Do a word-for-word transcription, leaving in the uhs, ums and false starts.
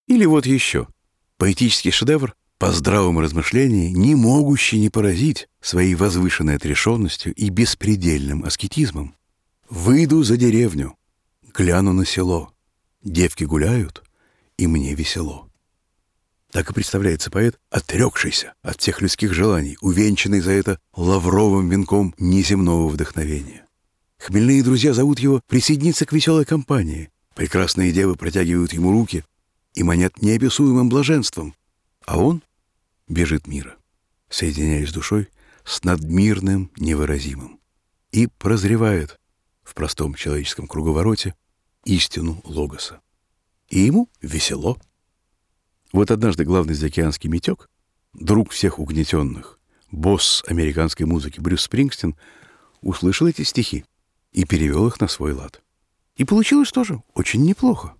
Или вот еще. Поэтический шедевр по здравому размышлению, не могущий не поразить своей возвышенной отрешенностью и беспредельным аскетизмом. «Выйду за деревню, гляну на село, девки гуляют, и мне весело». Так и представляется поэт, отрекшийся от всех людских желаний, увенчанный за это лавровым венком неземного вдохновения. Хмельные друзья зовут его присоединиться к веселой компании. Прекрасные девы протягивают ему руки и манят неописуемым блаженством, а он бежит мира, соединяясь душой с надмирным невыразимым, и прозревает в простом человеческом круговороте истину логоса. И ему весело. Вот однажды главный заокеанский метек, друг всех угнетенных, босс американской музыки Брюс Спрингстин, услышал эти стихи и перевел их на свой лад. И получилось тоже очень неплохо.